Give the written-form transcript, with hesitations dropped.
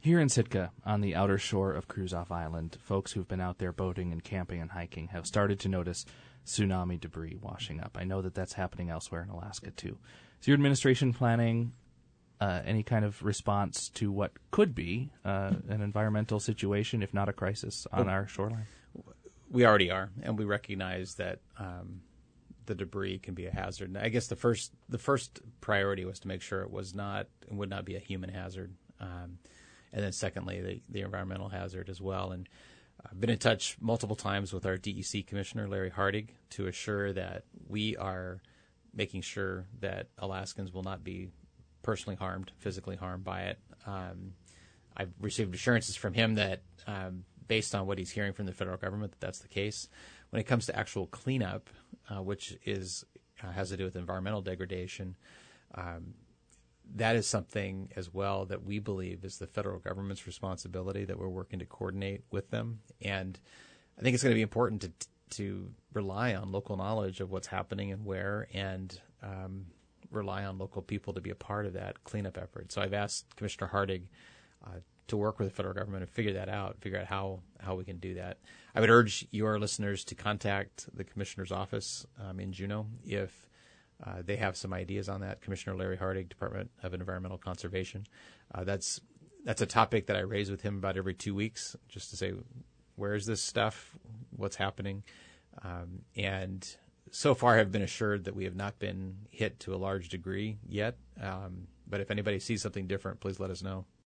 Here in Sitka, on the outer shore of Kruzof Island, folks who've been out there boating and camping and hiking have started to notice tsunami debris washing up. I know that that's happening elsewhere in Alaska, too. Is your administration planning any kind of response to what could be an environmental situation, if not a crisis, on our shoreline? We already are, and we recognize that the debris can be a hazard. And I guess the first priority was to make sure it would not be a human hazard, and then secondly the environmental hazard as well. And I've been in touch multiple times with our DEC Commissioner Larry Hardig to assure that we are making sure that Alaskans will not be personally harmed, physically harmed by it. I've received assurances from him that, based on what he's hearing from the federal government, that's the case. When it comes to actual cleanup, which has to do with environmental degradation, that is something as well that we believe is the federal government's responsibility, that we're working to coordinate with them. And I think it's going to be important to rely on local knowledge of what's happening and where, and rely on local people to be a part of that cleanup effort. So I've asked Commissioner Hardig to work with the federal government and figure out how we can do that. I would urge your listeners to contact the commissioner's office in Juneau if they have some ideas on that. Commissioner Larry Hardig, Department of Environmental Conservation. That's a topic that I raise with him about every 2 weeks, just to say, where is this stuff? What's happening? And so far have been assured that we have not been hit to a large degree yet. But if anybody sees something different, please let us know.